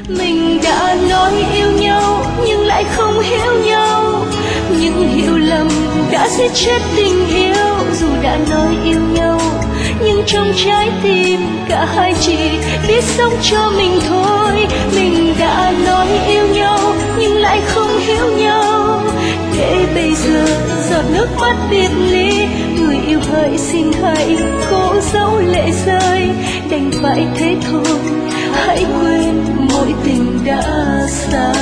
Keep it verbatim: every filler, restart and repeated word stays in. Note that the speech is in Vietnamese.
Mình đã nói yêu nhau nhưng lại không hiểu nhau, những hiểu lầm đã giết chết tình yêu. Dù đã nói yêu nhau nhưng trong trái tim cả hai chỉ biết sống cho mình thôi. Mình đã nói yêu nhau nhưng lại không hiểu nhau, để bây giờ giọt nước mắt biệt ly, người yêu hỡi xin hãy cố giấu lệ rơi. Đành phải thế thôi, hãy quên mối tình đã xa.